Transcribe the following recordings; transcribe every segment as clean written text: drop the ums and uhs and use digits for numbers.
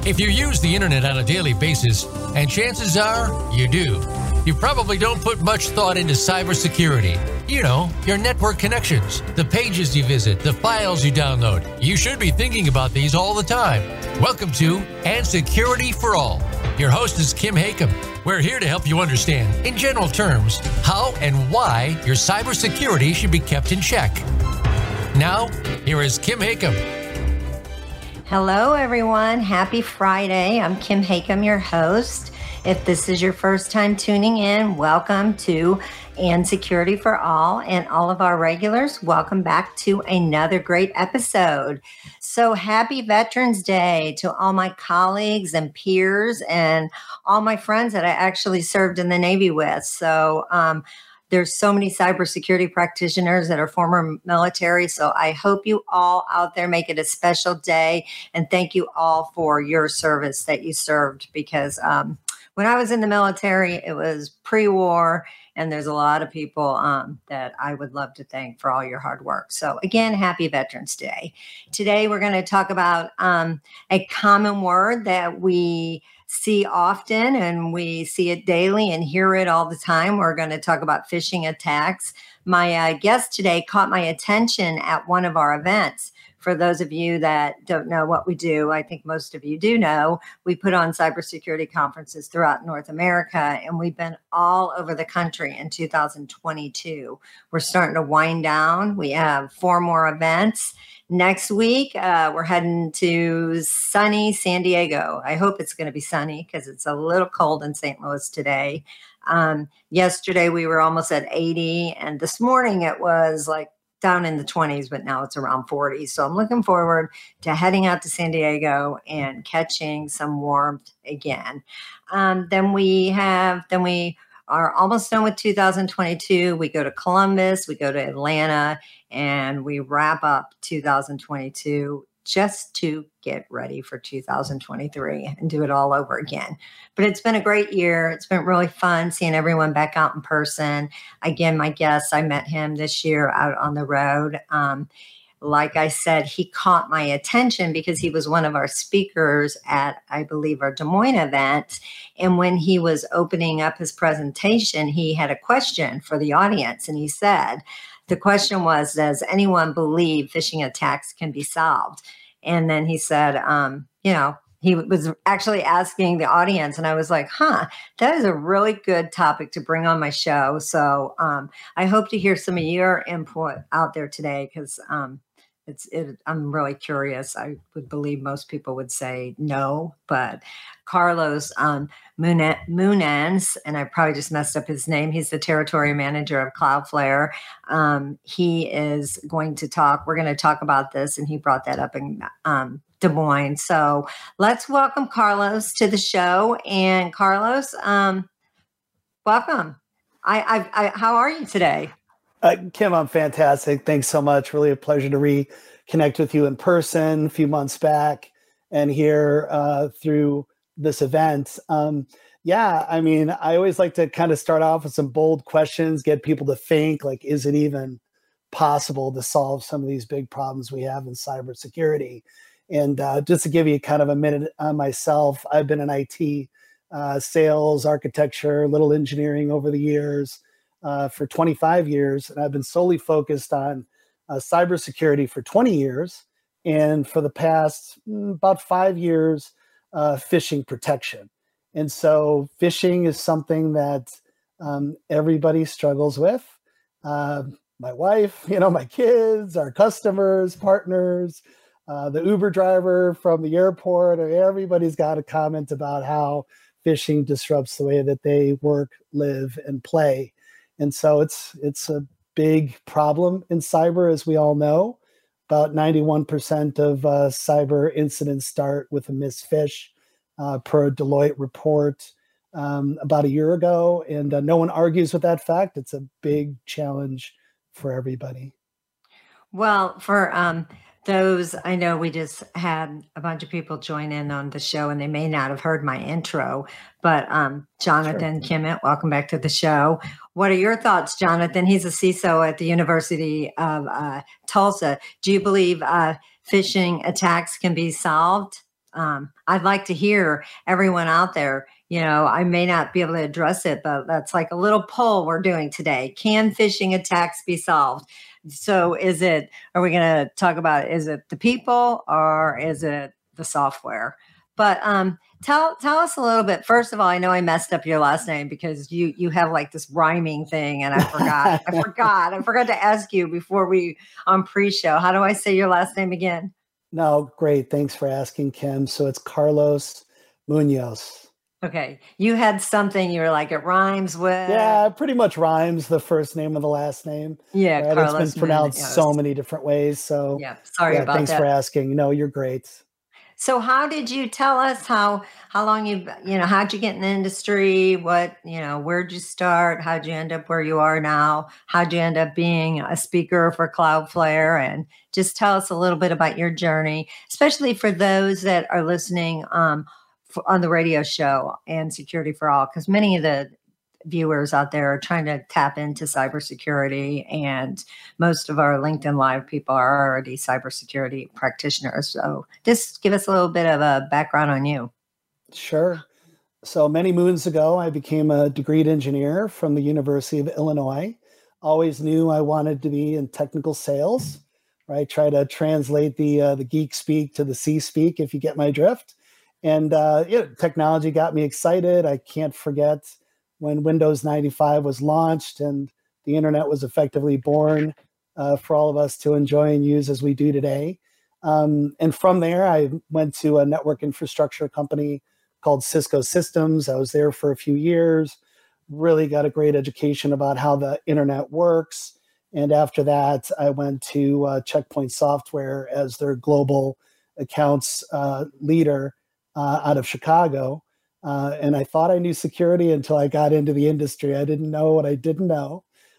If you use the internet on a daily basis, and chances are you do, you probably don't put much thought into cybersecurity. You know, your network connections, the pages you visit, the files you download. You should be thinking about these all the time. Welcome to And Security for All. Your host is Kim Hakem. We're here to help you understand, in general terms, how and why your cybersecurity should be kept in check. Now, here is Kim Hakem. Hello, everyone. Happy Friday. I'm Kim Hakem, your host. If this is your first time tuning in, welcome to And Security for All. And all of our regulars, welcome back to another great episode. So happy Veterans Day to all my colleagues and peers and all my friends that I actually served in the Navy with. So, there's so many cybersecurity practitioners that are former military. So I hope you all out there make it a special day. And thank you all for your service that you served. Because when I was in the military, it was pre-war. And there's a lot of people that I would love to thank for all your hard work. So again, happy Veterans Day. Today, we're going to talk about a common word that we see often, and we see it daily and hear it all the time. We're going to talk about phishing attacks. My guest today caught my attention at one of our events. For those of you that don't know what we do, I think most of you do know, we put on cybersecurity conferences throughout North America, and we've been all over the country in 2022. We're starting to wind down. We have 4 more events. Next week, we're heading to sunny San Diego. I hope it's going to be sunny because it's a little cold in St. Louis today. Yesterday, we were almost at 80, and this morning it was like down in the 20s, but now it's around 40. So I'm looking forward to heading out to San Diego and catching some warmth again. Then we are almost done with 2022. We go to Columbus, we go to Atlanta, and we wrap up 2022 just to get ready for 2023 and do it all over again. But it's been a great year. It's been really fun seeing everyone back out in person. Again, my guest, I met him this year out on the road. Like I said, he caught my attention because he was one of our speakers at, I believe, our Des Moines event. And when he was opening up his presentation, he had a question for the audience. And he said, the question was, does anyone believe phishing attacks can be solved? And then he said, he was actually asking the audience, and I was like, that is a really good topic to bring on my show. So I hope to hear some of your input out there today because I'm really curious. I would believe most people would say no, but Carlos Munanz, and I probably just messed up his name. He's the territory manager of Cloudflare. He is going to talk. We're going to talk about this, and he brought that up in Des Moines. So let's welcome Carlos to the show. And Carlos, welcome. How are you today? Kim, I'm fantastic. Thanks so much. Really a pleasure to reconnect with you in person a few months back and here through this event. I always like to kind of start off with some bold questions, get people to think, like, is it even possible to solve some of these big problems we have in cybersecurity? And just to give you kind of a minute on myself, I've been in IT, sales, architecture, little engineering over the years. For 25 years, and I've been solely focused on cybersecurity for 20 years, and for the past about 5 years, phishing protection. And so phishing is something that everybody struggles with. My wife, my kids, our customers, partners, the Uber driver from the airport, everybody's got a comment about how phishing disrupts the way that they work, live, and play. And so it's a big problem in cyber, as we all know. About 91% of cyber incidents start with a misfish, per a Deloitte report about a year ago. And no one argues with that fact. It's a big challenge for everybody. Well, for those, I know we just had a bunch of people join in on the show and they may not have heard my intro, but Jonathan Kimmett, welcome back to the show. What are your thoughts, Jonathan? He's a CISO at the University of Tulsa. Do you believe phishing attacks can be solved? I'd like to hear everyone out there. I may not be able to address it, but that's like a little poll we're doing today. Can phishing attacks be solved? So are we going to talk about, is it the people or is it the software? But tell us a little bit. First of all, I know I messed up your last name because you have like this rhyming thing, and I forgot. I forgot to ask you before we on pre-show. How do I say your last name again? No, great. Thanks for asking, Kim. So it's Carlos Munoz. Okay. You had something you were like, it rhymes with. Yeah, it pretty much rhymes, the first name and the last name. Yeah, right? Carlos It's been pronounced Munoz. so many different ways. So yeah, sorry about thanks that. for asking. No, you're great. So how did you tell us how long how'd you get in the industry? Where'd you start? How'd you end up where you are now? How'd you end up being a speaker for Cloudflare? And just tell us a little bit about your journey, especially for those that are listening on the radio show and Security for All, because many of the viewers out there are trying to tap into cybersecurity, and most of our LinkedIn Live people are already cybersecurity practitioners. So just give us a little bit of a background on you. Sure. So many moons ago, I became a degreed engineer from the University of Illinois. Always knew I wanted to be in technical sales, right? Try to translate the geek speak to the C speak, if you get my drift. And technology got me excited. I can't forget when Windows 95 was launched and the internet was effectively born for all of us to enjoy and use as we do today. And from there, I went to a network infrastructure company called Cisco Systems. I was there for a few years, really got a great education about how the internet works. And after that, I went to Checkpoint Software as their global accounts leader out of Chicago. And I thought I knew security until I got into the industry. I didn't know what I didn't know.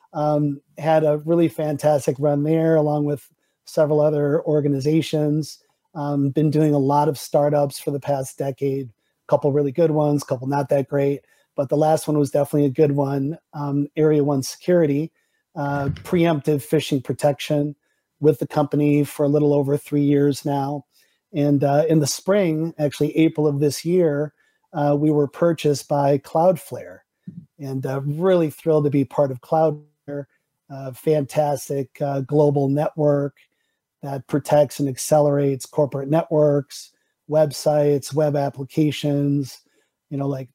Had a really fantastic run there, along with several other organizations. Been doing a lot of startups for the past decade, a couple really good ones, a couple not that great. But the last one was definitely a good one, Area 1 Security, preemptive phishing protection with the company for a little over 3 years now. And in the spring, actually April of this year, we were purchased by Cloudflare, and really thrilled to be part of Cloudflare. Fantastic global network that protects and accelerates corporate networks, websites, web applications, like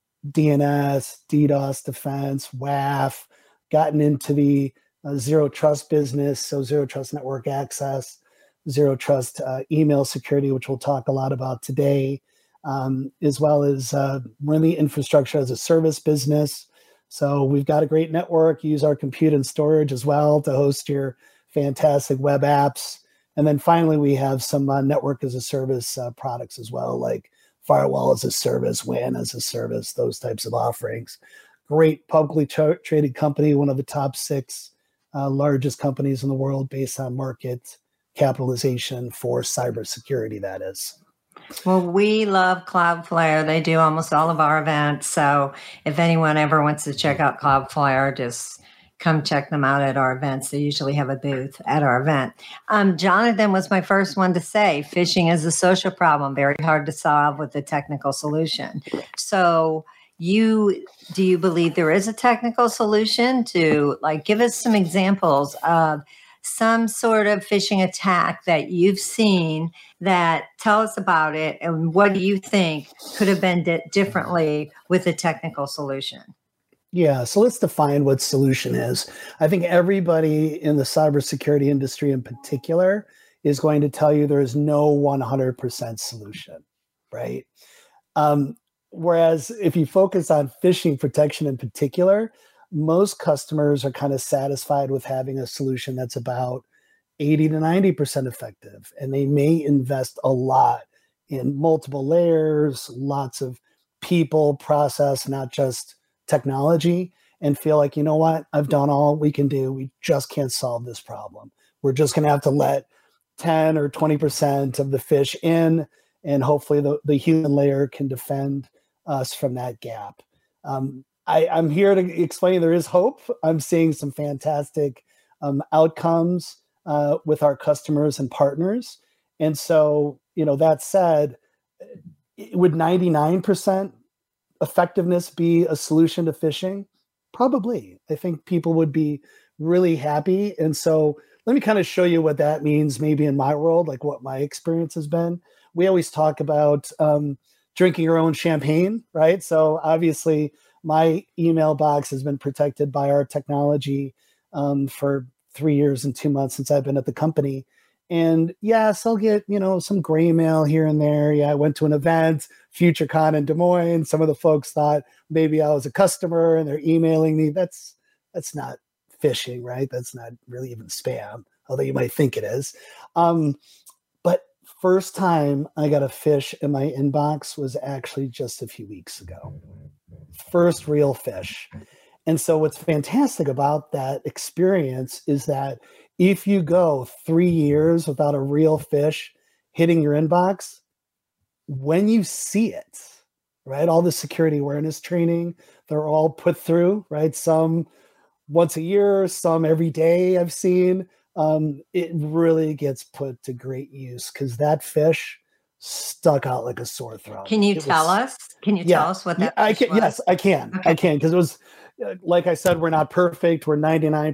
DNS, DDoS defense, WAF, gotten into the zero trust business, so zero trust network access, zero trust email security, which we'll talk a lot about today. As well as we're in the infrastructure as a service business. So we've got a great network, use our compute and storage as well to host your fantastic web apps. And then finally, we have some network as a service products as well, like firewall as a service, WAN as a service, those types of offerings. Great publicly traded company, one of the top 6 largest companies in the world based on market capitalization for cybersecurity, that is. Well, we love Cloudflare. They do almost all of our events. So if anyone ever wants to check out Cloudflare, just come check them out at our events. They usually have a booth at our event. Jonathan was my first one to say phishing is a social problem, very hard to solve with a technical solution. So do you believe there is a technical solution to, like, give us some examples of some sort of phishing attack that you've seen, that tell us about it, and what do you think could have been differently with a technical solution? Yeah, so let's define what solution is. I think everybody in the cybersecurity industry in particular is going to tell you there is no 100% solution, right? Whereas if you focus on phishing protection in particular, most customers are kind of satisfied with having a solution that's about 80 to 90% effective. And they may invest a lot in multiple layers, lots of people, process, not just technology, and feel like, you know what, I've done all we can do. We just can't solve this problem. We're just going to have to let 10 or 20% of the fish in, and hopefully the human layer can defend us from that gap. I'm here to explain there is hope. I'm seeing some fantastic outcomes with our customers and partners. And so, that said, Would 99% effectiveness be a solution to phishing? Probably. I think people would be really happy. And so let me kind of show you what that means maybe in my world, like what my experience has been. We always talk about drinking your own champagne, right? So obviously my email box has been protected by our technology for 3 years and 2 months since I've been at the company. And yes, I'll get, some gray mail here and there. Yeah, I went to an event, FutureCon in Des Moines. Some of the folks thought maybe I was a customer and they're emailing me. That's not phishing, right? That's not really even spam, although you might think it is. But first time I got a phish in my inbox was actually just a few weeks ago. First real phish. And so what's fantastic about that experience is that if you go 3 years without a real phish hitting your inbox, when you see it, right, all the security awareness training, they're all put through, right? Some once a year, some every day I've seen. It really gets put to great use because that phish stuck out like a sore thumb. Can you tell us? Can you tell us what that I can, was? Yes, I can. Okay. I can, because it was, like I said, we're not perfect. We're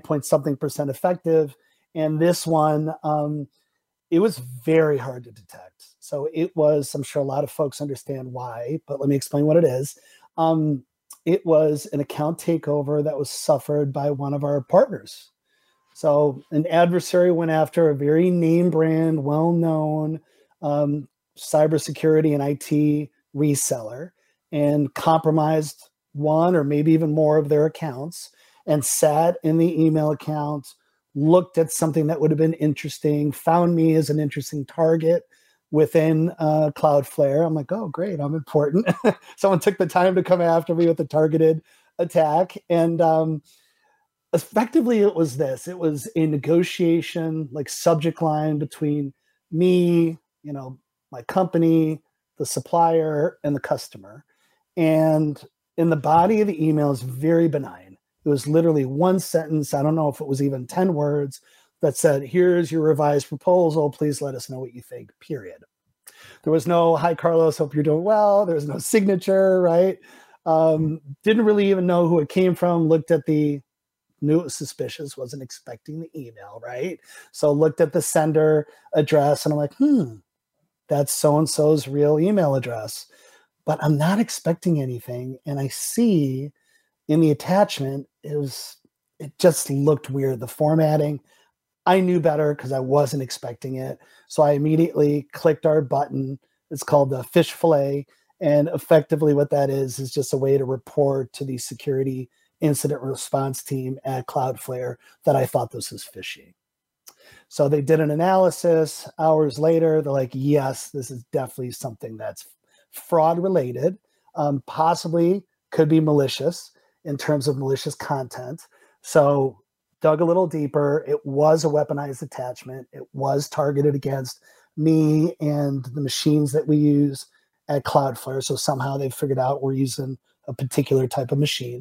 99% effective. And this one, it was very hard to detect. So it was, I'm sure a lot of folks understand why, but let me explain what it is. It was an account takeover that was suffered by one of our partners. So an adversary went after a very name brand, well-known cybersecurity and IT reseller and compromised one or maybe even more of their accounts and sat in the email account, looked at something that would have been interesting, found me as an interesting target within Cloudflare. I'm like, oh, great, I'm important. Someone took the time to come after me with a targeted attack. And effectively, it was this. It was a negotiation, like subject line between me, my company, the supplier, and the customer. And in the body of the email is very benign. It was literally one sentence. I don't know if it was even 10 words that said, here's your revised proposal. Please let us know what you think, period. There was no, hi, Carlos, hope you're doing well. There was no signature, right? Didn't really even know who it came from. Looked at knew it was suspicious, wasn't expecting the email, right? So looked at the sender address and I'm like, that's so-and-so's real email address. But I'm not expecting anything. And I see in the attachment, it just looked weird. The formatting, I knew better because I wasn't expecting it. So I immediately clicked our button. It's called the Phish Fillet. And effectively what that is just a way to report to the security incident response team at Cloudflare that I thought this was phishing. So they did an analysis. Hours later, they're like, yes, this is definitely something that's fraud related, possibly could be malicious in terms of malicious content. So dug a little deeper. It was a weaponized attachment. It was targeted against me and the machines that we use at Cloudflare. So somehow they figured out we're using a particular type of machine.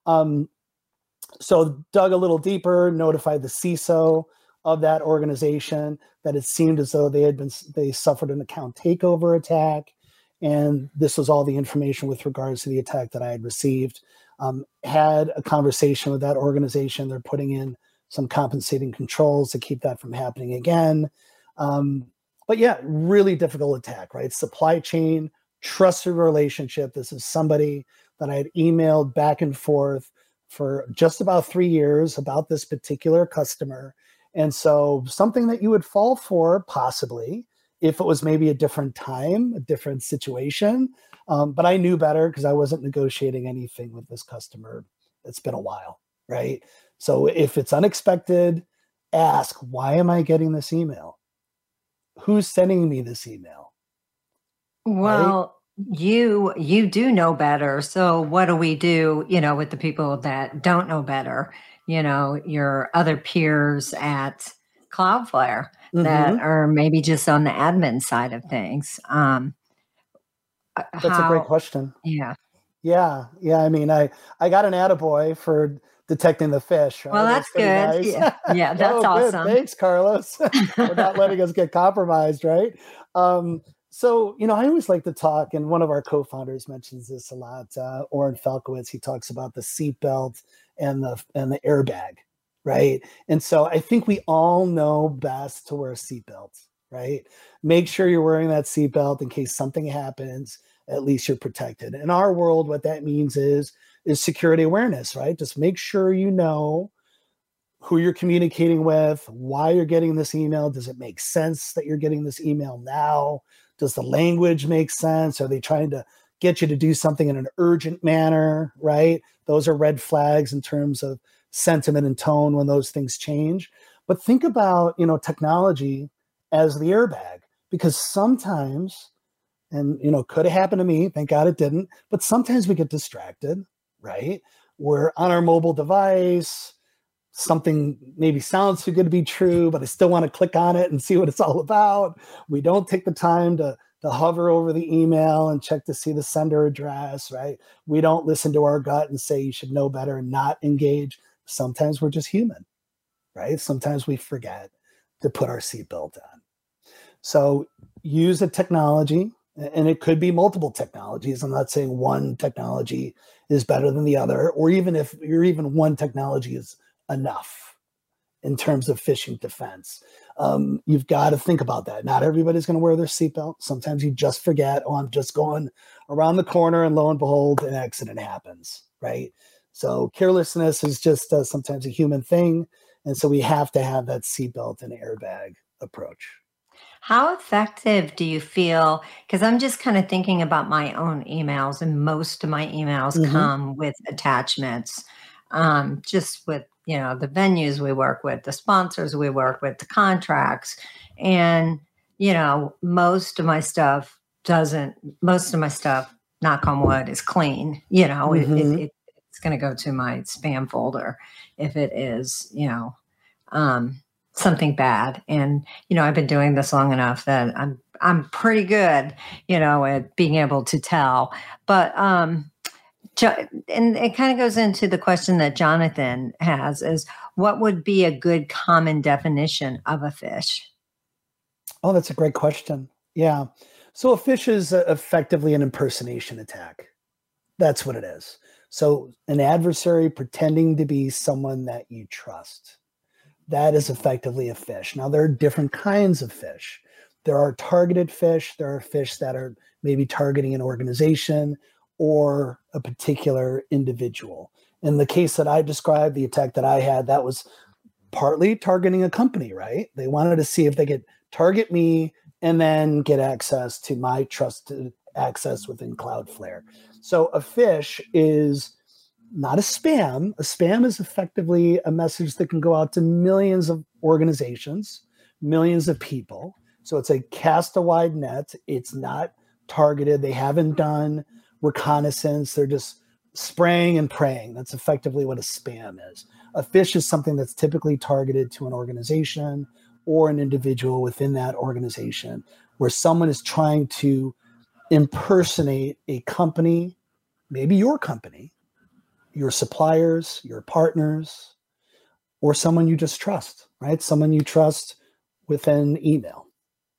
So dug a little deeper, notified the CISO of that organization that it seemed as though they suffered an account takeover attack. And this was all the information with regards to the attack that I had received. Had a conversation with that organization. They're putting in some compensating controls to keep that from happening again. But yeah, really difficult attack, right? Supply chain, trusted relationship. This is somebody that I had emailed back and forth for just about 3 years about this particular customer. And so something that you would fall for possibly if it was maybe a different time, a different situation. But I knew better because I wasn't negotiating anything with this customer. It's been a while, right? So if it's unexpected, ask, why am I getting this email? Who's sending me this email? Well, you do know better. So what do we do, with the people that don't know better, your other peers at Cloudflare that are maybe just on the admin side of things? That's a great question. Yeah. Yeah. I mean, I got an attaboy for detecting the phish. Right? Well, that's good. Nice. Yeah, that's awesome. Good. Thanks, Carlos. For not letting us get compromised, right? So, I always like to talk, and one of our co-founders mentions this a lot. Oren Falkowitz, he talks about the seatbelt and the airbag, right? And so I think we all know best to wear a seatbelt, right? Make sure you're wearing that seatbelt in case something happens. At least you're protected. In our world, what that means is security awareness, right? Just make sure you know who you're communicating with, why you're getting this email. Does it make sense that you're getting this email now? Does the language make sense? Are they trying to get you to do something in an urgent manner, right? Those are red flags in terms of sentiment and tone when those things change. But think about, technology as the airbag, because sometimes, and, could have happened to me, thank God it didn't, but sometimes we get distracted, right? We're on our mobile device, something maybe sounds too good to be true, but I still want to click on it and see what it's all about. We don't take the time to hover over the email and check to see the sender address, right? We don't listen to our gut and say you should know better and not engage. Sometimes we're just human, right? Sometimes we forget to put our seatbelt on. So use a technology, and it could be multiple technologies. I'm not saying one technology is better than the other, or even if one technology is enough in terms of phishing defense. You've got to think about that. Not everybody's going to wear their seatbelt. Sometimes you just forget, I'm just going around the corner, and lo and behold, an accident happens, right? So carelessness is just sometimes a human thing. And so we have to have that seatbelt and airbag approach. How effective do you feel? Because I'm just kind of thinking about my own emails, and most of my emails come with attachments, just with the venues we work with, the sponsors we work with, the contracts. And, most of my stuff, knock on wood, is clean. It's going to go to my spam folder if it is, something bad. And, I've been doing this long enough that I'm pretty good, at being able to tell. But, and it kind of goes into the question that Jonathan has, is what would be a good common definition of a phish? Oh, that's a great question. Yeah. So a phish is effectively an impersonation attack. That's what it is. So an adversary pretending to be someone that you trust. That is effectively a phish. Now, there are different kinds of phish. There are targeted phish. There are phish that are maybe targeting an organization or a particular individual. In the case that I described, the attack that I had, that was partly targeting a company, right? They wanted to see if they could target me and then get access to my trusted access within Cloudflare. So a phish is not a spam. A spam is effectively a message that can go out to millions of organizations, millions of people. So it's a cast a wide net. It's not targeted. They haven't done reconnaissance. They're just spraying and praying. That's effectively what a spam is. A phish is something that's typically targeted to an organization or an individual within that organization, where someone is trying to impersonate a company, maybe your company, your suppliers, your partners, or someone you just trust, right? Someone you trust within email.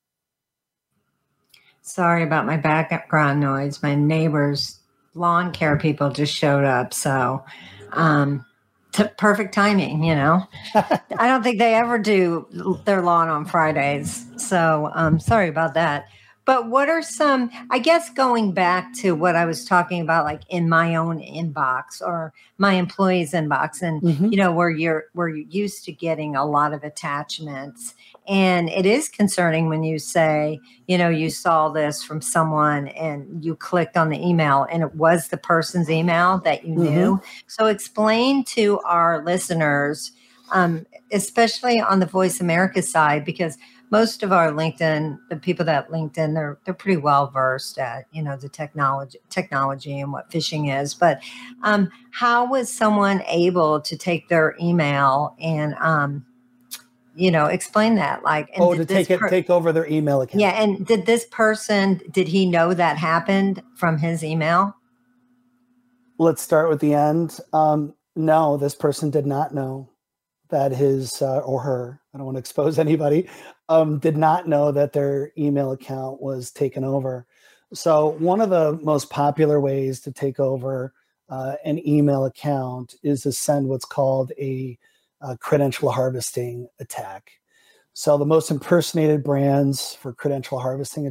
Sorry about my background noise. My neighbor's lawn care people just showed up. So perfect timing, I don't think they ever do their lawn on Fridays. So sorry about that. But what are some, I guess, going back to what I was talking about, like in my own inbox or my employee's inbox, and, where you're used to getting a lot of attachments. And it is concerning when you say, you saw this from someone and you clicked on the email and it was the person's email that you knew. So explain to our listeners, especially on the Voice America side, because most of our LinkedIn, the people that LinkedIn, they're pretty well versed at, the technology and what phishing is. But how was someone able to take their email and, explain that? Like, and take over their email account. Yeah. And did he know that happened from his email? Let's start with the end. No, this person did not know that his or her, I don't want to expose anybody, did not know that their email account was taken over. So one of the most popular ways to take over an email account is to send what's called a credential harvesting attack. So the most impersonated brands for credential harvesting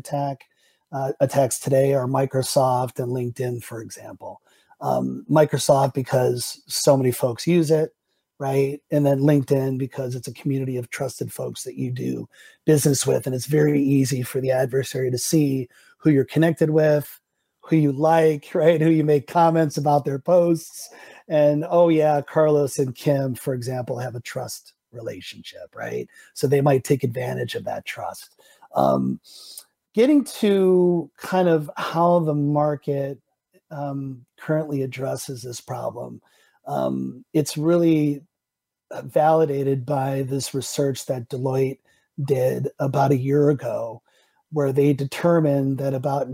attacks today are Microsoft and LinkedIn, for example. Microsoft because so many folks use it, right? And then LinkedIn because it's a community of trusted folks that you do business with. And it's very easy for the adversary to see who you're connected with, who you like, right? Who you make comments about their posts. And, oh yeah, Carlos and Kim, for example, have a trust relationship, right? So they might take advantage of that trust. Getting to kind of how the market currently addresses this problem, it's really validated by this research that Deloitte did about a year ago, where they determined that about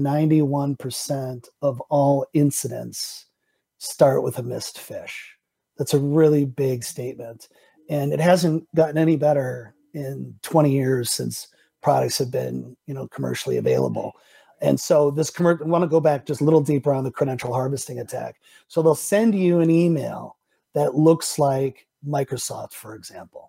91% of all incidents start with a missed fish. That's a really big statement. And it hasn't gotten any better in 20 years since products have been, commercially available. And so I want to go back just a little deeper on the credential harvesting attack. So they'll send you an email that looks like Microsoft, for example.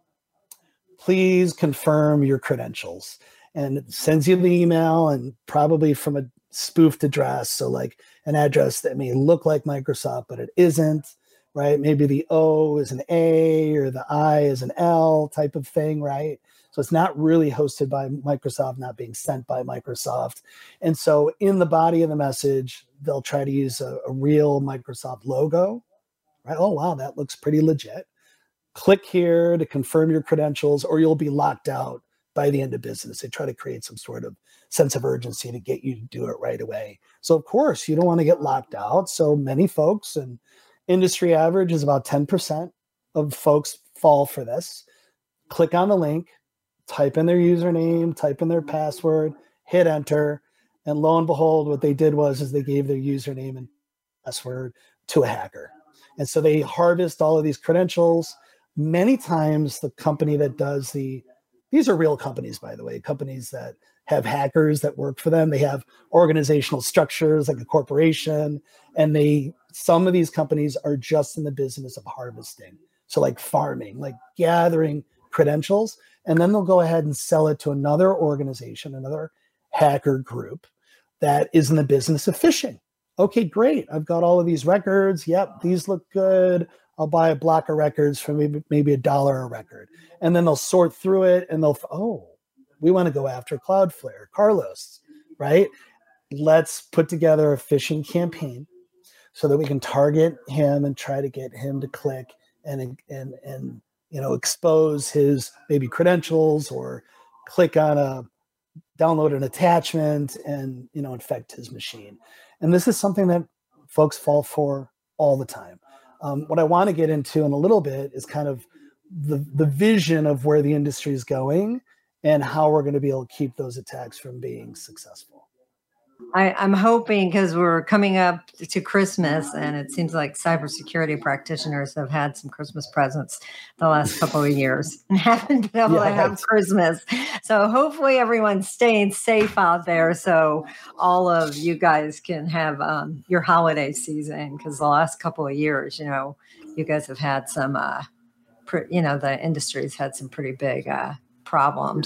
Please confirm your credentials. And it sends you the email, and probably from a spoofed address. So like an address that may look like Microsoft, but it isn't, right? Maybe the O is an A or the I is an L type of thing, right? So it's not really hosted by Microsoft, not being sent by Microsoft. And so in the body of the message, they'll try to use a real Microsoft logo, right? Oh, wow, that looks pretty legit. Click here to confirm your credentials, or you'll be locked out by the end of business. They try to create some sort of sense of urgency to get you to do it right away. So of course, you don't want to get locked out. So many folks, and industry average is about 10% of folks fall for this. Click on the link, type in their username, type in their password, hit enter, and lo and behold, what they did was they gave their username and password to a hacker. And so they harvest all of these credentials. Many times the company that does these are real companies, by the way, companies that have hackers that work for them. They have organizational structures like a corporation, and some of these companies are just in the business of harvesting. So like farming, like gathering credentials, and then they'll go ahead and sell it to another organization, another hacker group that is in the business of phishing. Okay, great. I've got all of these records. Yep, these look good. I'll buy a block of records for maybe $1 a record. And then they'll sort through it and we want to go after Cloudflare, Carlos, right? Let's put together a phishing campaign so that we can target him and try to get him to click and expose his maybe credentials, or click on download an attachment and, infect his machine. And this is something that folks fall for all the time. What I want to get into in a little bit is kind of the vision of where the industry is going and how we're going to be able to keep those attacks from being successful. I'm hoping, because we're coming up to Christmas, and it seems like cybersecurity practitioners have had some Christmas presents the last couple of years and haven't been able to have Christmas. So hopefully everyone's staying safe out there, so all of you guys can have your holiday season, because the last couple of years, you guys have had some, the industry's had some pretty big problems.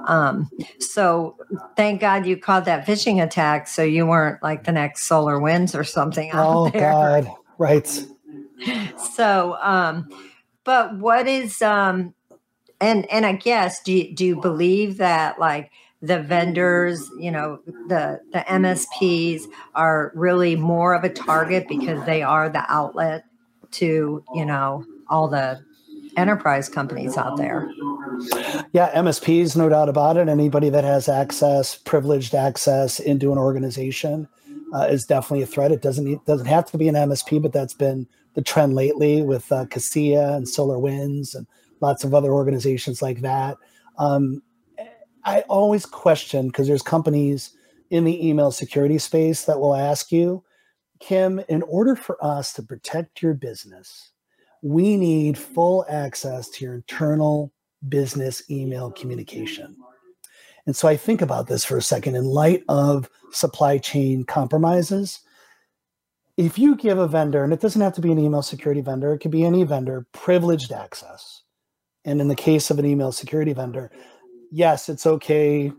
So thank God you caught that phishing attack, so you weren't like the next SolarWinds or something out there. Oh God, right. So, but what is, and I guess, do you believe that like the vendors, the MSPs are really more of a target because they are the outlet to, all the enterprise companies out there? Yeah, MSPs, no doubt about it. Anybody that has access, privileged access into an organization is definitely a threat. It doesn't have to be an MSP, but that's been the trend lately with Kaseya and SolarWinds and lots of other organizations like that. I always question, because there's companies in the email security space that will ask you, Kim, in order for us to protect your business, We need full access to your internal business email communication. And so I think about this for a second in light of supply chain compromises. If you give a vendor, and it doesn't have to be an email security vendor, it could be any vendor, privileged access. And in the case of an email security vendor, yes, it's okay,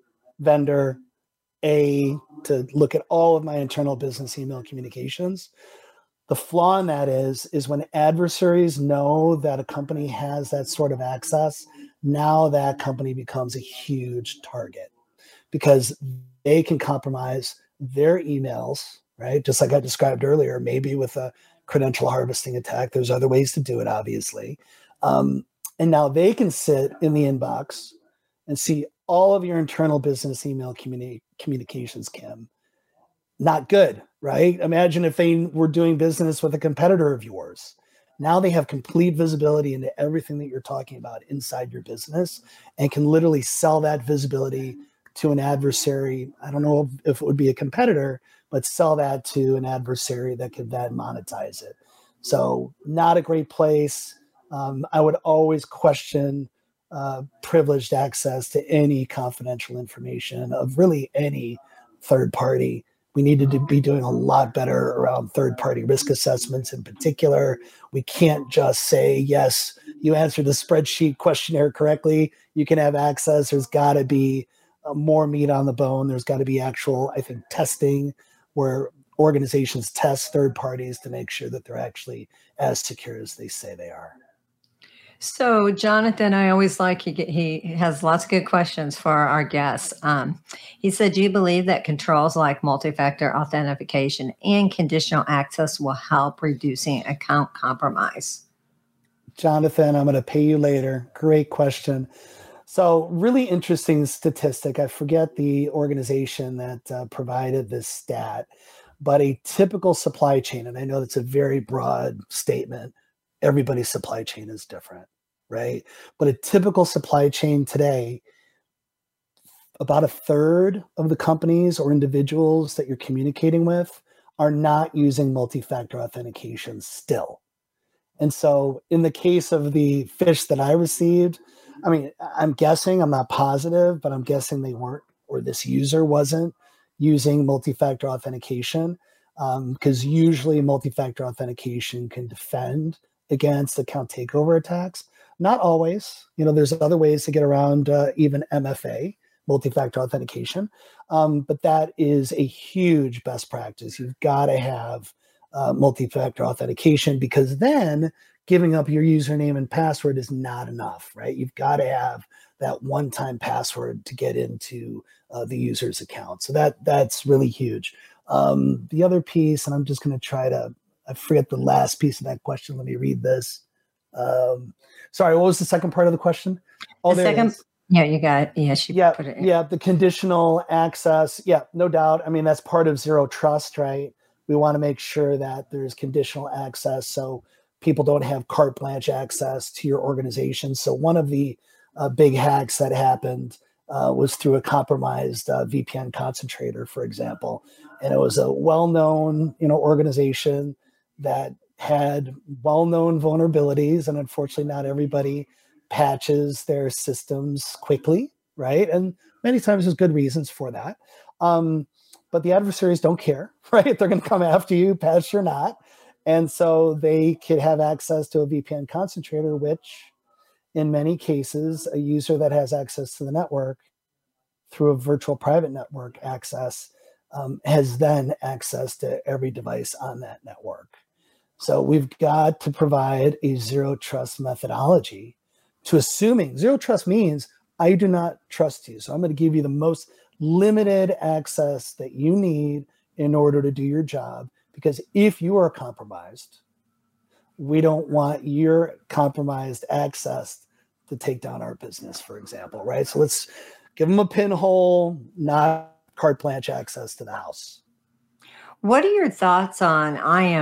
vendor A, to look at all of my internal business email communications. The flaw in that is when adversaries know that a company has that sort of access, now that company becomes a huge target because they can compromise their emails, right? Just like I described earlier, maybe with a credential harvesting attack. There's other ways to do it, obviously. And now they can sit in the inbox and see all of your internal business email communications, Kim. Not good, right? Imagine if they were doing business with a competitor of yours. Now they have complete visibility into everything that you're talking about inside your business and can literally sell that visibility to an adversary. I don't know if it would be a competitor, but sell that to an adversary that could then monetize it. So not a great place. I would always question privileged access to any confidential information of really any third party. We needed to be doing a lot better around third-party risk assessments in particular. We can't just say, yes, you answered the spreadsheet questionnaire correctly, you can have access. There's got to be more meat on the bone. There's got to be actual, I think, testing where organizations test third parties to make sure that they're actually as secure as they say they are. So, Jonathan, I always like he has lots of good questions for our guests. He said, do you believe that controls like multi-factor authentication and conditional access will help reducing account compromise? Jonathan, I'm going to pay you later. Great question. So really interesting statistic. I forget the organization that provided this stat, but a typical supply chain, and I know that's a very broad statement, everybody's supply chain is different, right? But a typical supply chain today, about a third of the companies or individuals that you're communicating with are not using multi-factor authentication still. And so in the case of the fish that I received, I mean, I'm guessing, I'm not positive, but I'm guessing they weren't, or this user wasn't using multi-factor authentication, because usually multi-factor authentication can defend against account takeover attacks. Not always. You know, there's other ways to get around even MFA, multi-factor authentication. But that is a huge best practice. You've got to have multi-factor authentication, because then giving up your username and password is not enough, right? You've got to have that one-time password to get into the user's account. So that's really huge. The other piece, and I'm just going to try to, I forget the last piece of that question. Let me read this. Sorry, what was the second part of the question? Oh, the second, yeah, you got it. Yeah, she put it in. Yeah, the conditional access. Yeah, no doubt. I mean, that's part of zero trust, right? We want to make sure that there's conditional access so people don't have carte blanche access to your organization. So one of the big hacks that happened was through a compromised VPN concentrator, for example. And it was a well-known, organization that had well-known vulnerabilities, and unfortunately not everybody patches their systems quickly, right? And many times there's good reasons for that. But the adversaries don't care, right? They're going to come after you, patched or not. And so they could have access to a VPN concentrator, which in many cases, a user that has access to the network through a virtual private network access has then access to every device on that network. So we've got to provide a zero trust methodology to assuming zero trust means I do not trust you. So I'm going to give you the most limited access that you need in order to do your job. Because if you are compromised, we don't want your compromised access to take down our business, for example, right? So let's give them a pinhole, not carte blanche access to the house. What are your thoughts on,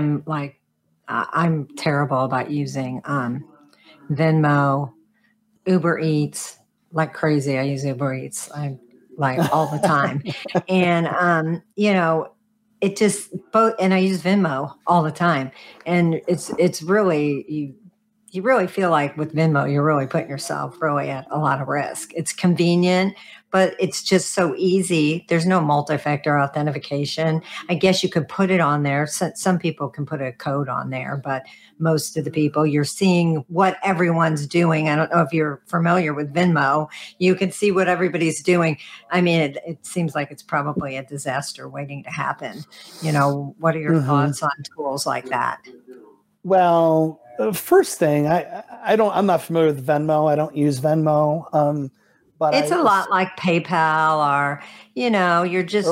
I'm terrible about using Venmo, Uber Eats, like crazy. I use Uber Eats. I'm like all the time. And, it just both, and I use Venmo all the time, and it's really you really feel like with Venmo, you're really putting yourself really at a lot of risk. It's convenient, but it's just so easy. There's no multi-factor authentication. I guess you could put it on there. Some people can put a code on there, but most of the people, you're seeing what everyone's doing. I don't know if you're familiar with Venmo. You can see what everybody's doing. I mean, it seems like it's probably a disaster waiting to happen. What are your thoughts on tools like that? Well, first thing, I'm not familiar with Venmo. I don't use Venmo. But it's a lot like PayPal, or you're just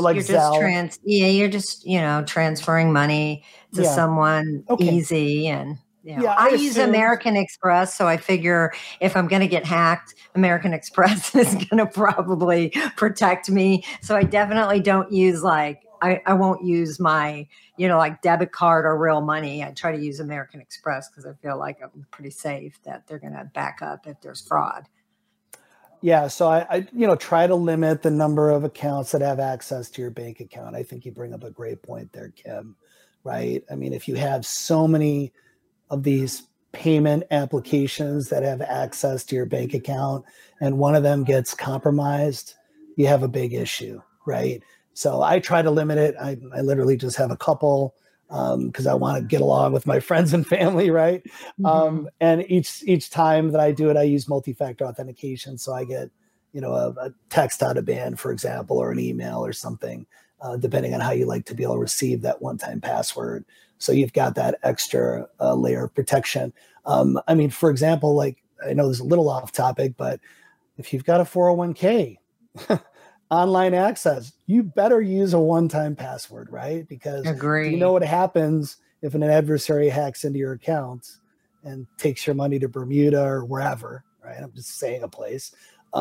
transferring money to someone easy, and I use American Express, so I figure if I'm going to get hacked, American Express is going to probably protect me. So I definitely don't use I won't use my, like debit card or real money. I try to use American Express because I feel like I'm pretty safe that they're going to back up if there's fraud. Yeah. So I try to limit the number of accounts that have access to your bank account. I think you bring up a great point there, Kim, right? I mean, if you have so many of these payment applications that have access to your bank account and one of them gets compromised, you have a big issue, right? So I try to limit it. I literally just have a couple because I want to get along with my friends and family, right? Mm-hmm. And each time that I do it, I use multi-factor authentication. So I get, a text out of band, for example, or an email or something, depending on how you like to be able to receive that one-time password. So you've got that extra layer of protection. I mean, for example, I know this is a little off topic, but if you've got a 401k, online access, you better use a one-time password, right? Because you know what happens if an adversary hacks into your account and takes your money to Bermuda or wherever, right? I'm just saying a place.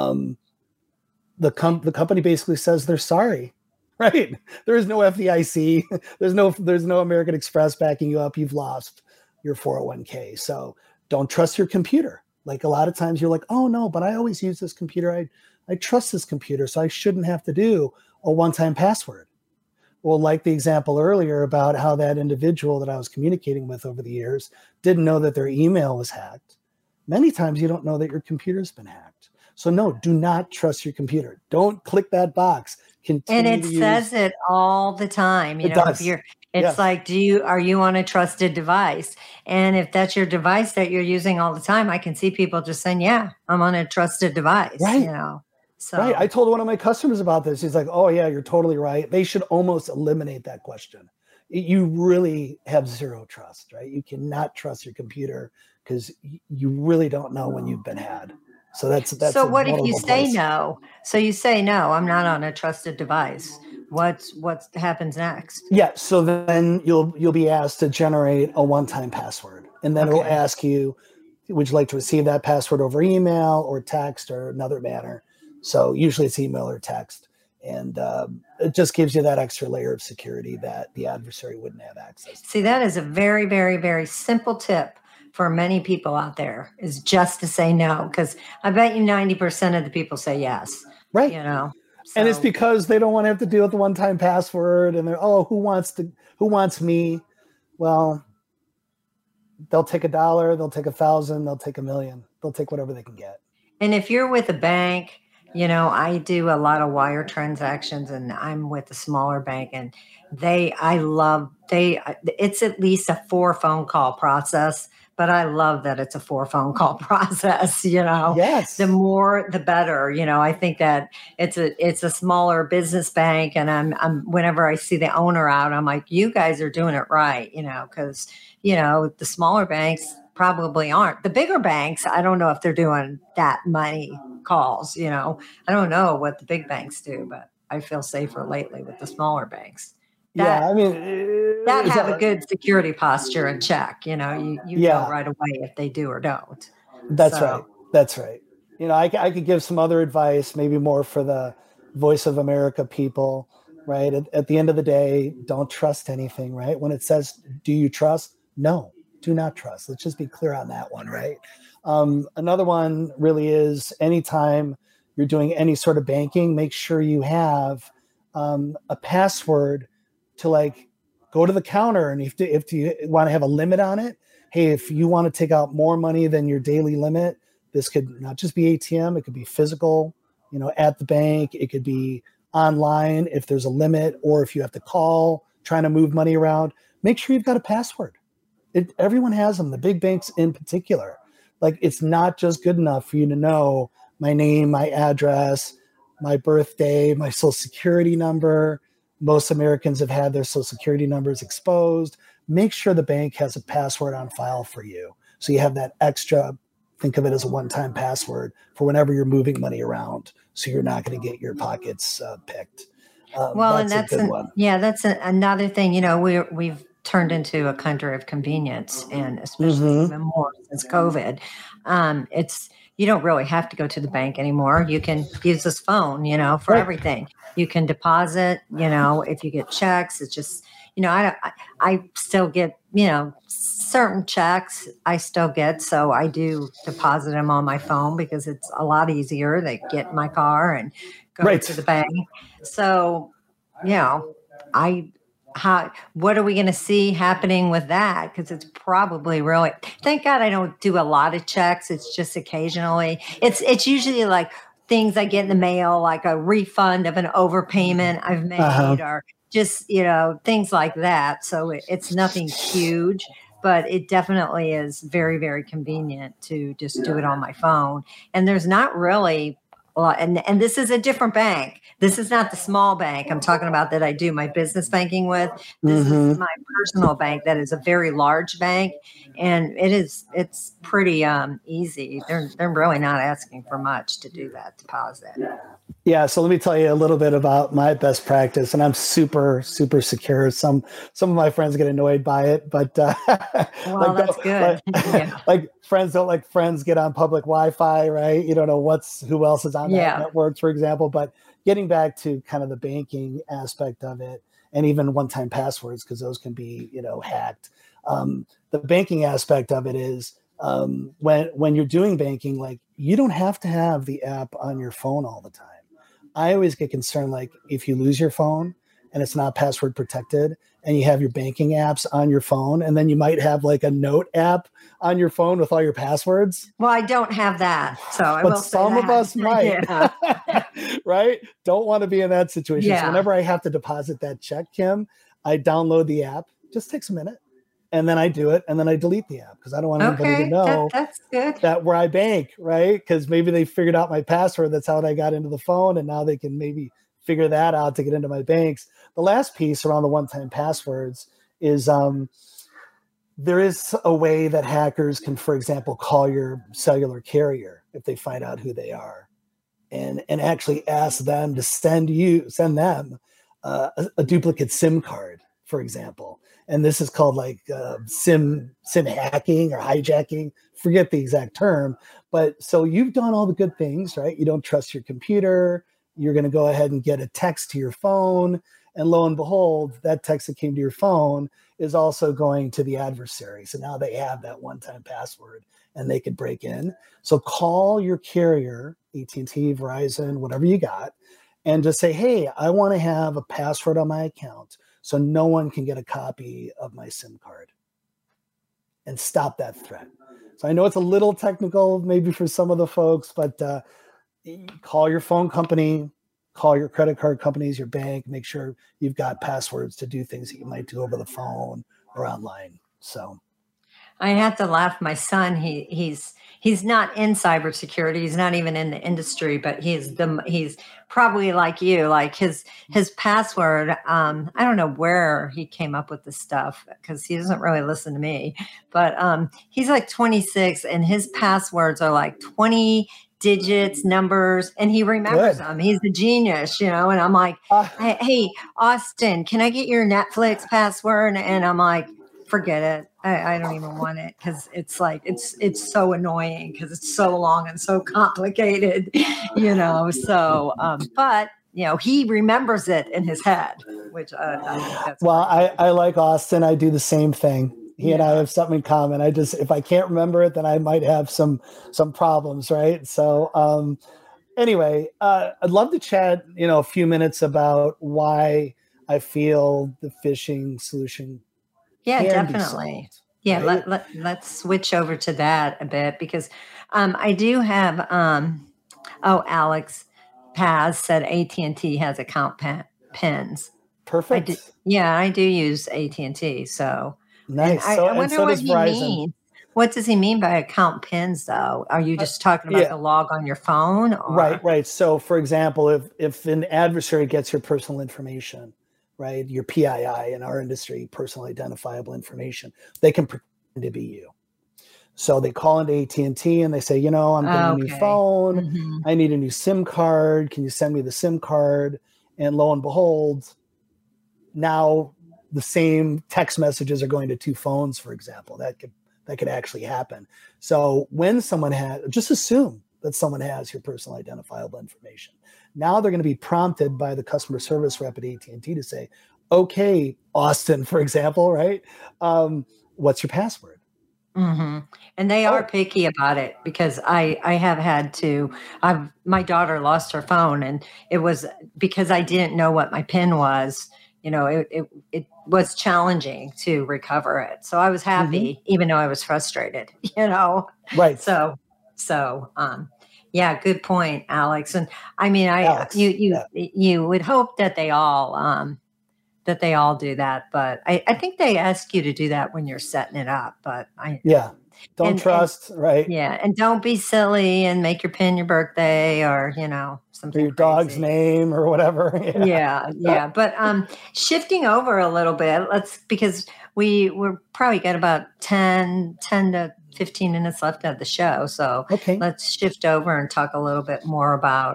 The company basically says they're sorry, right? There is no FDIC. There's no American Express backing you up. You've lost your 401k. So don't trust your computer. Like a lot of times you're like, oh no, but I always use this computer. I trust this computer, so I shouldn't have to do a one-time password. Well, like the example earlier about how that individual that I was communicating with over the years didn't know that their email was hacked. Many times you don't know that your computer's been hacked. So no, do not trust your computer. Don't click that box. And it says it all the time. It does. It's like, are you on a trusted device? And if that's your device that you're using all the time, I can see people just saying, yeah, I'm on a trusted device, right. So. Right. I told one of my customers about this. He's like, oh yeah, you're totally right. They should almost eliminate that question. You really have zero trust, right? You cannot trust your computer because you really don't know when you've been had. So that's so what if you say place. No? So you say, no, I'm not on a trusted device. What happens next? Yeah. So then you'll be asked to generate a one-time password, and then it'll ask you, would you like to receive that password over email or text or another manner? So usually it's email or text, and it just gives you that extra layer of security that the adversary wouldn't have access to. See, that is a very, very, very simple tip for many people out there, is just to say no, because I bet you 90% of the people say yes. Right. So. And it's because they don't want to have to deal with the one-time password, and they're, who wants me? Well, they'll take $1, they'll take 1,000, they'll take 1,000,000, they'll take whatever they can get. And if you're with a bank, I do a lot of wire transactions, and I'm with a smaller bank, and it's at least a 4 phone call process, but I love that it's a 4 phone call process, Yes. The more, the better, I think that it's a smaller business bank, and I'm whenever I see the owner out, I'm like, you guys are doing it right, because, the smaller banks probably aren't. The bigger banks, I don't know if they're doing that many calls, I don't know what the big banks do, but I feel safer lately with the smaller banks. That have a good security posture and check, you know right away if they do or don't. That's right. I could give some other advice, maybe more for the Voice of America people, right? At the end of the day, don't trust anything, right? When it says, do you trust? No, do not trust. Let's just be clear on that one, right? Another one really is, anytime you're doing any sort of banking, make sure you have a password to like go to the counter, and if you want to have a limit on it, hey, if you want to take out more money than your daily limit, this could not just be ATM, it could be physical, at the bank, it could be online if there's a limit, or if you have to call trying to move money around, make sure you've got a password. Everyone has them, the big banks in particular. Like, it's not just good enough for you to know my name, my address, my birthday, my social security number. Most Americans have had their social security numbers exposed. Make sure the bank has a password on file for you. So you have that extra, think of it as a one-time password for whenever you're moving money around, so you're not going to get your pockets picked. That's another thing. We've turned into a country of convenience, and especially even more since COVID. You don't really have to go to the bank anymore. You can use this phone, for everything. You can deposit, if you get checks. It's just, I still get, certain checks I still get. So I do deposit them on my phone because it's a lot easier. They get in my car and go to the bank. So, what are we going to see happening with that? Because it's probably really, thank God I don't do a lot of checks. It's just occasionally. It's usually like things I get in the mail, like a refund of an overpayment I've made, or just, things like that. So it's nothing huge, but it definitely is very, very convenient to just do it on my phone. And there's not really a lot. And this is a different bank. This is not the small bank I'm talking about that I do my business banking with. This is my personal bank that is a very large bank, and it's pretty easy. They're really not asking for much to do that deposit. Yeah, so let me tell you a little bit about my best practice, and I'm super, super secure. Some of my friends get annoyed by it, but that's good. Like friends don't like friends get on public Wi-Fi, right? You don't know who else is on that network, for example. But getting back to kind of the banking aspect of it, and even one-time passwords, because those can be, hacked. The banking aspect of it is when you're doing banking, like, you don't have to have the app on your phone all the time. I always get concerned, like, if you lose your phone and it's not password protected, and you have your banking apps on your phone, and then you might have like a note app on your phone with all your passwords. Well, I don't have that, so I will say some of us might, right? Don't want to be in that situation. Yeah. So whenever I have to deposit that check, Kim, I download the app. Just takes a minute. And then I do it, and then I delete the app because I don't want anybody to know that's good. that where I bank, right? Because maybe they figured out my password. That's how I got into the phone, and now they can maybe figure that out to get into my banks. The last piece around the one-time passwords is there is a way that hackers can, for example, call your cellular carrier if they find out who they are, and actually ask them to send them a duplicate SIM card, for example. And this is called like SIM hacking or hijacking. Forget the exact term. But so you've done all the good things, right? You don't trust your computer. You're going to go ahead and get a text to your phone. And lo and behold, that text that came to your phone is also going to the adversary. So now they have that one-time password and they could break in. So call your carrier, AT&T, Verizon, whatever you got, and just say, hey, I want to have a password on my account so no one can get a copy of my SIM card, and stop that threat. So I know it's a little technical maybe for some of the folks, but call your phone company, call your credit card companies, your bank, make sure you've got passwords to do things that you might do over the phone or online. So I have to laugh. My son, he's not in cybersecurity. He's not even in the industry, but he's probably like you, like his password. I don't know where he came up with this stuff because he doesn't really listen to me, but he's like 26 and his passwords are like 20 digits, numbers, and he remembers them. He's a genius, and I'm like, hey, Austin, can I get your Netflix password? And I'm like, forget it. I don't even want it because it's like it's so annoying because it's so long and so complicated, So, but he remembers it in his head, which I think that's I like Austin. I do the same thing. He and I have something in common. If I can't remember it, then I might have some problems, right? So anyway, I'd love to chat, a few minutes about why I feel the phishing solution Yeah, can be definitely. solved, Yeah, right? let's switch over to that a bit because I do have oh, Alex Paz said AT&T has pins. I do, Perfect. yeah, I do use AT&T. So, and Nice. So, I and wonder so what does he Verizon. means. What does he mean by account pins, though? Are you Uh, just talking about yeah, the log on your phone, right, or? right. So, for example, if an adversary gets your personal information, right, your PII in our industry, personal identifiable information, they can pretend to be you. So they call into AT&T and T and they say, I'm getting a new Okay. phone. Hmm. I need a new SIM card. Can you send me the SIM card? And lo and behold, now the same text messages are going to two phones, for example. That could actually happen. So when someone just assume that someone has your personal identifiable information. Now they're going to be prompted by the customer service rep at AT&T to say, okay, Austin, for example, right? What's your password? Hmm. And they are Oh, picky about it because I have had to. My daughter lost her phone, and it was because I didn't know what my pin was. It was challenging to recover it. So I was mhm, happy, even though I was frustrated. You know, right, so so yeah, good point, Alex. And I mean, I you Alex. you Yeah, you would hope that they all do that, but I think they ask you to do that when you're setting it up. But I yeah. Don't and trust, right? yeah, and don't be silly and make your pin your birthday or, Or something your dog's crazy. name or whatever. Yeah, Yeah. yeah. But shifting over a little bit, because we're probably got about 10 to 15 minutes left of the show. So Okay. let's shift over and talk a little bit more about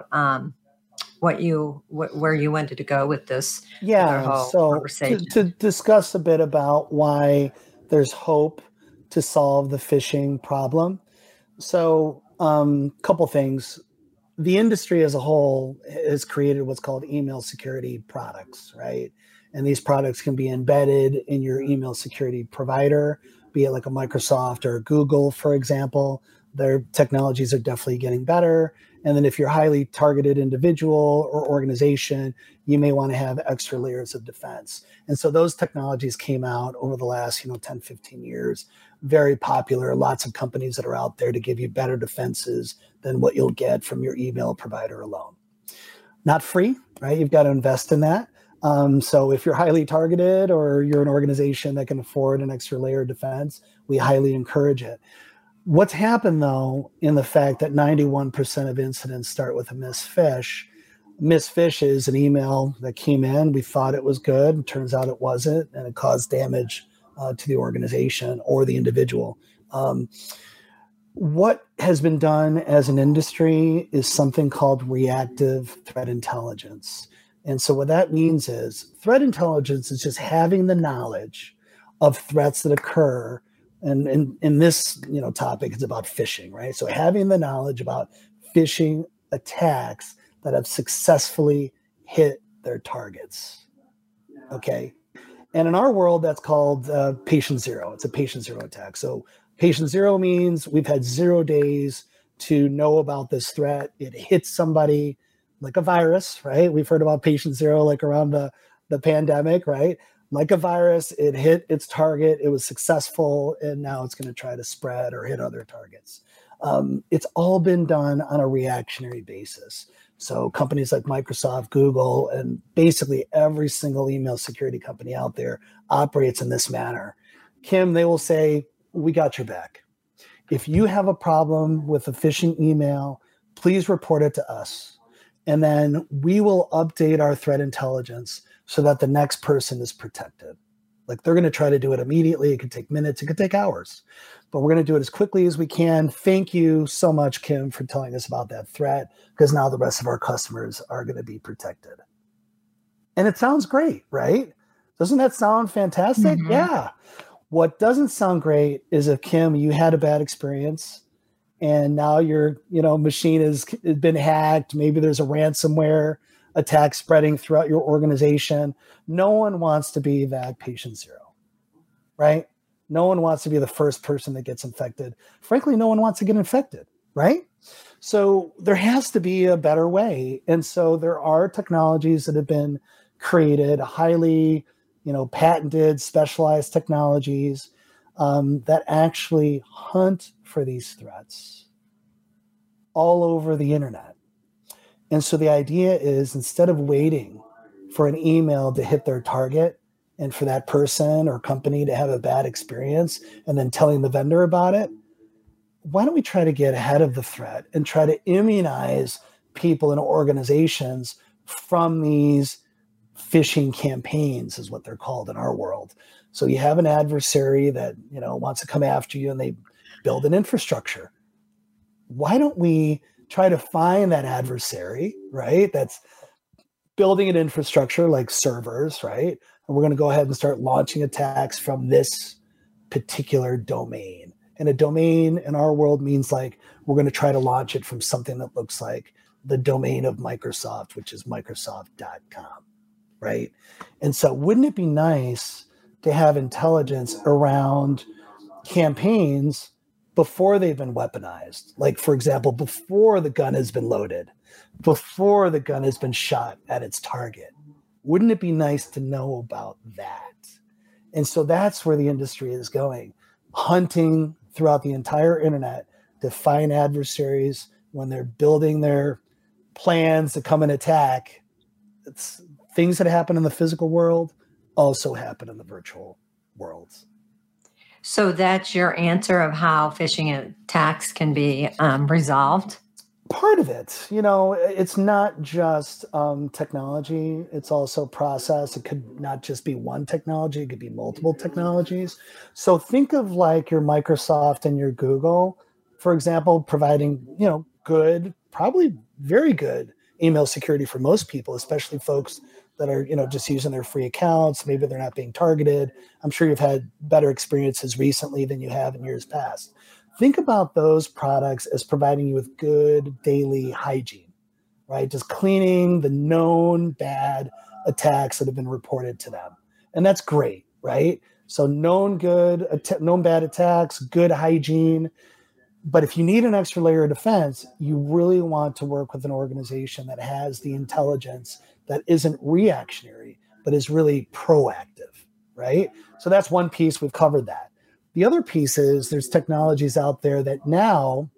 where you wanted to go with our Yeah. whole So to conversation. discuss a bit about why there's hope to solve the phishing problem. So, couple things. The industry as a whole has created what's called email security products, right? And these products can be embedded in your email security provider, be it like a Microsoft or a Google, for example. Their technologies are definitely getting better. And then if you're a highly targeted individual or organization, you may want to have extra layers of defense. And so those technologies came out over the last, 10, 15 years, very popular. Lots of companies that are out there to give you better defenses than what you'll get from your email provider alone. Not free, right? You've got to invest in that. So if you're highly targeted or you're an organization that can afford an extra layer of defense, we highly encourage it. What's happened though, in the fact that 91% of incidents start with a misfish. Misfish is an email that came in. We thought it was good. Turns out it wasn't, and it caused damage to the organization or the individual. Um, what has been done as an industry is something called reactive threat intelligence. And so what that means is threat intelligence is just having the knowledge of threats that occur. And in this topic, it's about phishing, right? So having the knowledge about phishing attacks that have successfully hit their targets. Okay. And in our world, that's called patient zero. It's a patient zero attack. So patient zero means we've had 0 days to know about this threat. It hits somebody like a virus, right? We've heard about patient zero like around the pandemic, right? Like a virus, it hit its target, it was successful, and now it's going to try to spread or hit other targets. It's all been done on a reactionary basis. So companies like Microsoft, Google, and basically every single email security company out there operates in this manner. Kim, they will say, we got your back. If you have a problem with a phishing email, please report it to us. And then we will update our threat intelligence so that the next person is protected. Like they're going to try to do it immediately. It could take minutes. It could take hours. But we're going to do it as quickly as we can. Thank you so much, Kim, for telling us about that threat, because now the rest of our customers are going to be protected. And it sounds great, right? Doesn't that sound fantastic? Hmm. Yeah. What doesn't sound great is if, Kim, you had a bad experience and now your machine has been hacked. Maybe there's a ransomware attack spreading throughout your organization. No one wants to be that patient zero, right? No one wants to be the first person that gets infected. Frankly, no one wants to get infected, right? So there has to be a better way. And so there are technologies that have been created, highly, patented, specialized technologies that actually hunt for these threats all over the internet. And so the idea is, instead of waiting for an email to hit their target and for that person or company to have a bad experience and then telling the vendor about it, why don't we try to get ahead of the threat and try to immunize people and organizations from these phishing campaigns, is what they're called in our world. So you have an adversary that, wants to come after you, and they build an infrastructure. Why don't we try to find that adversary, right? That's building an infrastructure like servers, right? And we're going to go ahead and start launching attacks from this particular domain. And a domain in our world means like we're going to try to launch it from something that looks like the domain of Microsoft, which is Microsoft.com, right? And so wouldn't it be nice to have intelligence around campaigns before they've been weaponized? Like, for example, before the gun has been loaded, before the gun has been shot at its target. Wouldn't it be nice to know about that? And so that's where the industry is going, hunting throughout the entire internet to find adversaries when they're building their plans to come and attack. It's things that happen in the physical world also happen in the virtual worlds. So that's your answer of how phishing attacks can be resolved? Part of it, it's not just technology. It's also process. It could not just be one technology. It could be multiple technologies. So think of like your Microsoft and your Google, for example, providing, good, probably very good email security for most people, especially folks that are, just using their free accounts. Maybe they're not being targeted. I'm sure you've had better experiences recently than you have in years past. Think about those products as providing you with good daily hygiene, right? Just cleaning the known bad attacks that have been reported to them. And that's great, right? So known bad attacks, good hygiene. But if you need an extra layer of defense, you really want to work with an organization that has the intelligence that isn't reactionary, but is really proactive, right? So that's one piece. We've covered that. The other piece is there's technologies out there that now,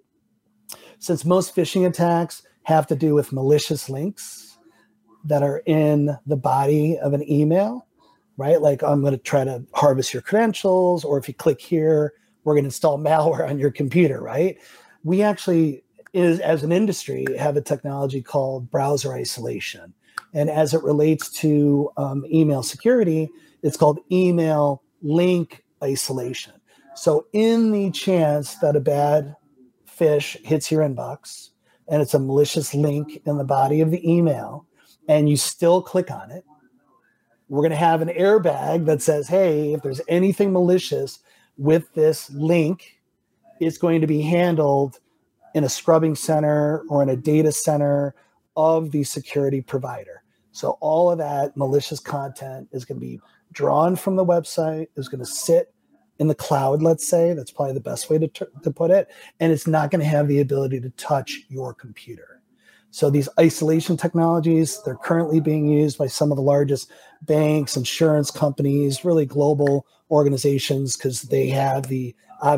since most phishing attacks have to do with malicious links that are in the body of an email, right? Like, I'm going to try to harvest your credentials, or if you click here, we're going to install malware on your computer, right? We actually, as an industry, have a technology called browser isolation. And as it relates to email security, it's called email link isolation. So in the chance that a bad phish hits your inbox and it's a malicious link in the body of the email and you still click on it, we're going to have an airbag that says, hey, if there's anything malicious with this link, it's going to be handled in a scrubbing center or in a data center of the security provider. So all of that malicious content is going to be drawn from the website, is going to sit in the cloud, let's say. That's probably the best way to put it. And it's not going to have the ability to touch your computer. So these isolation technologies, they're currently being used by some of the largest banks, insurance companies, really global organizations, because they have the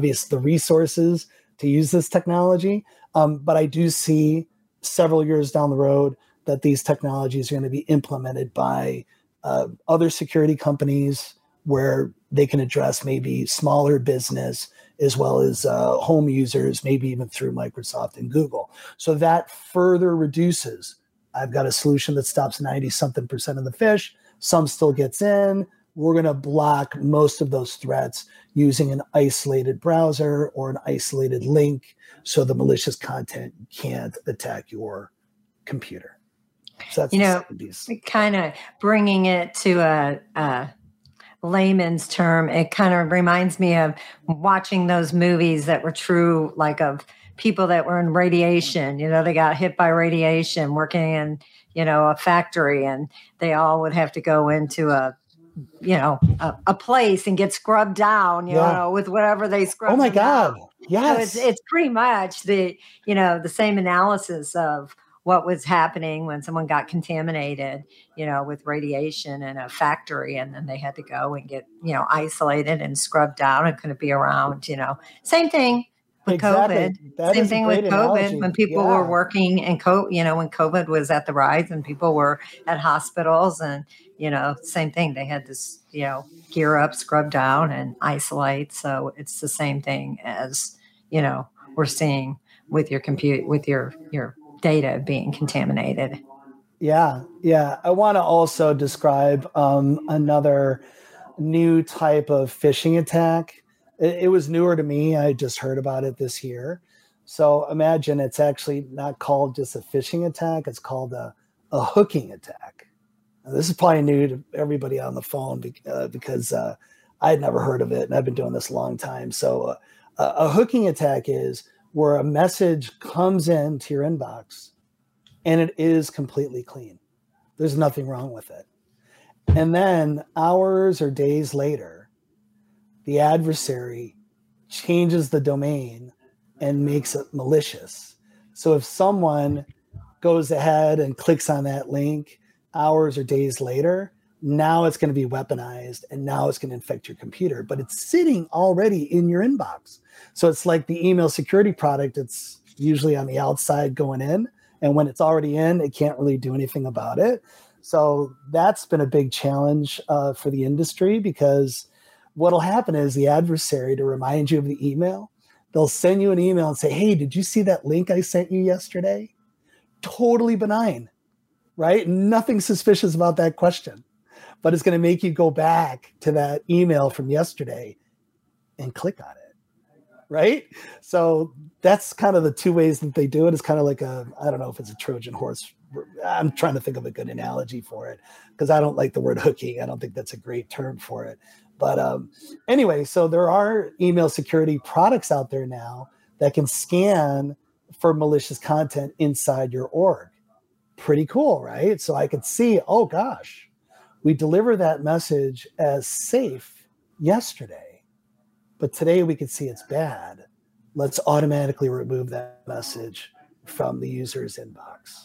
resources to use this technology. But I do see several years down the road that these technologies are going to be implemented by other security companies, where they can address maybe smaller business as well as home users, maybe even through Microsoft and Google. So that further reduces. I've got a solution that stops 90-something% of the phish. Some still gets in. We're going to block most of those threats using an isolated browser or an isolated link, so the malicious content can't attack your computer. So that's kind of bringing it to a layman's term, it kind of reminds me of watching those movies that were true, like of people that were in radiation. They got hit by radiation working in, a factory, and they all would have to go into a place and get scrubbed down, with whatever they scrubbed. Oh my God. Out. Yes. So it's pretty much the same analysis of what was happening when someone got contaminated, with radiation in a factory, and then they had to go and get, isolated and scrubbed out and couldn't be around, Same thing with Exactly. COVID. That Same is a thing with great COVID, when analogy. people were Yeah. working and when COVID was at the rise and people were at hospitals and, same thing. They had this, gear up, scrub down and isolate. So it's the same thing as, we're seeing with your with your data being contaminated. Yeah. Yeah. I want to also describe another new type of phishing attack. It was newer to me. I just heard about it this year. So imagine it's actually not called just a phishing attack. It's called a hooking attack. Now, this is probably new to everybody on the phone because I had never heard of it, and I've been doing this a long time. So a hooking attack is where a message comes into your inbox and it is completely clean. There's nothing wrong with it. And then hours or days later, the adversary changes the domain and makes it malicious. So if someone goes ahead and clicks on that link hours or days later, now it's going to be weaponized and now it's going to infect your computer, but it's sitting already in your inbox. So it's like the email security product. It's usually on the outside going in, and when it's already in, it can't really do anything about it. So that's been a big challenge for the industry, because what'll happen is the adversary, to remind you of the email, they'll send you an email and say, hey, did you see that link I sent you yesterday? Totally benign, right? Nothing suspicious about that question, but it's going to make you go back to that email from yesterday and click on it, right? So that's kind of the two ways that they do it. It's kind of like I don't know if it's a Trojan horse. I'm trying to think of a good analogy for it, because I don't like the word hooking. I don't think that's a great term for it. But anyway, so there are email security products out there now that can scan for malicious content inside your org. Pretty cool, right? So I could see, oh gosh, we delivered that message as safe yesterday, but today we can see it's bad. Let's automatically remove that message from the user's inbox.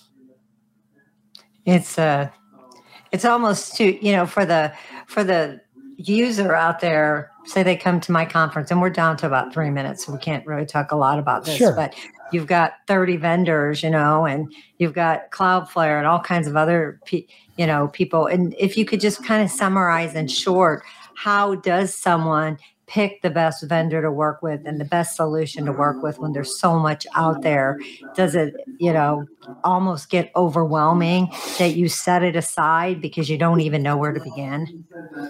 It's almost too, for the user out there, say they come to my conference, and we're down to about 3 minutes, so we can't really talk a lot about this, Sure. But you've got 30 vendors, and you've got Cloudflare and all kinds of other, people. And if you could just kind of summarize in short, how does someone pick the best vendor to work with and the best solution to work with when there's so much out there? Does it, almost get overwhelming that you set it aside because you don't even know where to begin?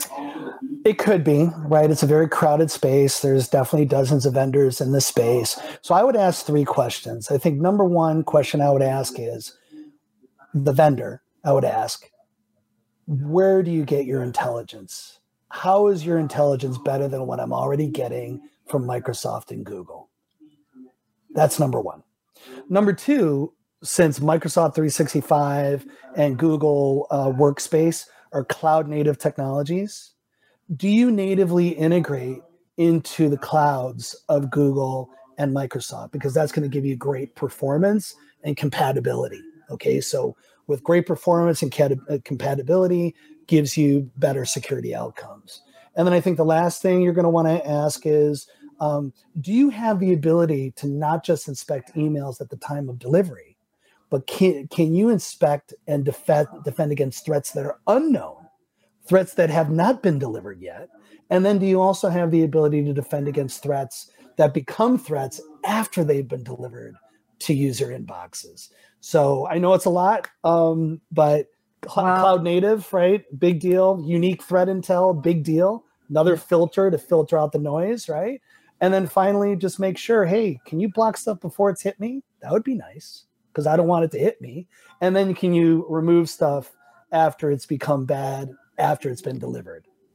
It could be, right? It's a very crowded space. There's definitely dozens of vendors in this space. So I would ask 3 questions. I think number one question I would ask is the vendor. I would ask, where do you get your intelligence? How is your intelligence better than what I'm already getting from Microsoft and Google? That's number one. Number two, since Microsoft 365 and Google Workspace are cloud native technologies, do you natively integrate into the clouds of Google and Microsoft? Because that's going to give you great performance and compatibility. Okay, so with great performance and compatibility gives you better security outcomes. And then I think the last thing you're going to want to ask is, do you have the ability to not just inspect emails at the time of delivery, but can you inspect and defend against threats that are unknown, threats that have not been delivered yet? And then do you also have the ability to defend against threats that become threats after they've been delivered to user inboxes? So I know it's a lot, but cloud native, right? Big deal. Unique threat intel, big deal. Another filter to filter out the noise, right? And then finally, just make sure, hey, can you block stuff before it's hit me? That would be nice, because I don't want it to hit me. And then can you remove stuff after it's become bad, after it's been delivered,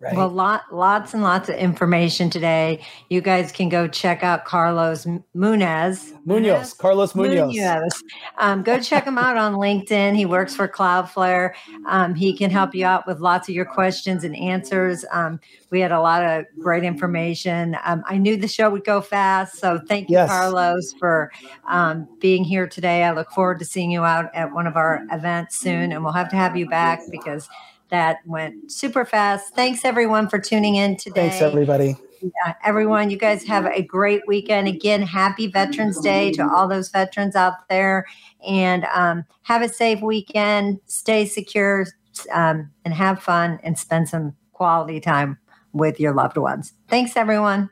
right? Well, lots and lots of information today. You guys can go check out Carlos Munoz. Carlos Munoz. Go check him out on LinkedIn. He works for Cloudflare. He can help you out with lots of your questions and answers. We had a lot of great information. I knew the show would go fast. So thank you, Carlos, for being here today. I look forward to seeing you out at one of our events soon. And we'll have to have you back because that went super fast. Thanks, everyone, for tuning in today. Thanks, everybody. Everyone, you guys have a great weekend. Again, happy Veterans Day to all those veterans out there. And have a safe weekend. Stay secure and have fun and spend some quality time with your loved ones. Thanks, everyone.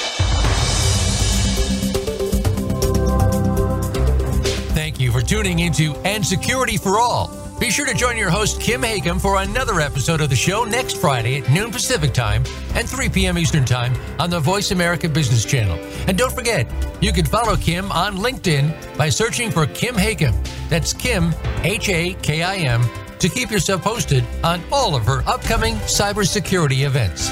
Thank you for tuning into And Security for All. Be sure to join your host, Kim Hakem, for another episode of the show next Friday at noon Pacific Time and 3 p.m. Eastern Time on the Voice America Business Channel. And don't forget, you can follow Kim on LinkedIn by searching for Kim Hakem. That's Kim, Hakim, to keep yourself posted on all of her upcoming cybersecurity events.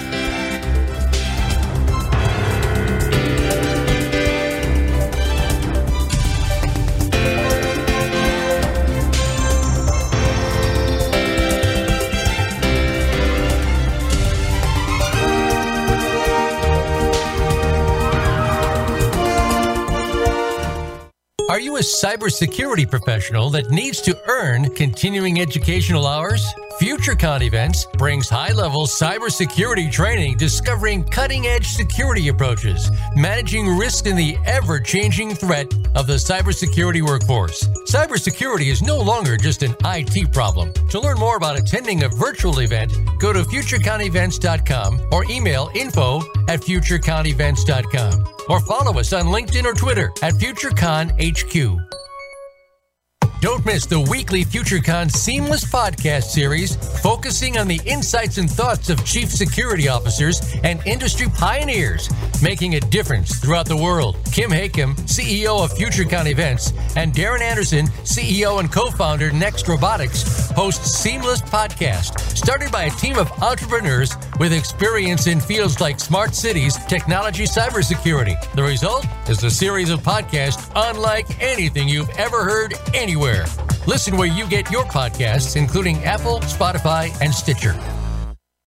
Are you a cybersecurity professional that needs to earn continuing educational hours? FutureCon Events brings high-level cybersecurity training discovering cutting-edge security approaches, managing risk in the ever-changing threat of the cybersecurity workforce. Cybersecurity is no longer just an IT problem. To learn more about attending a virtual event, go to futureconevents.com or email info@futureconevents.com or follow us on LinkedIn or Twitter at FutureCon HQ. Don't miss the weekly FutureCon Seamless podcast series focusing on the insights and thoughts of chief security officers and industry pioneers making a difference throughout the world. Kim Hakem, CEO of FutureCon Events, and Darren Anderson, CEO and co-founder Next Robotics, host Seamless Podcast, started by a team of entrepreneurs with experience in fields like smart cities, technology, cybersecurity. The result is a series of podcasts unlike anything you've ever heard anywhere. Listen where you get your podcasts, including Apple, Spotify, and Stitcher.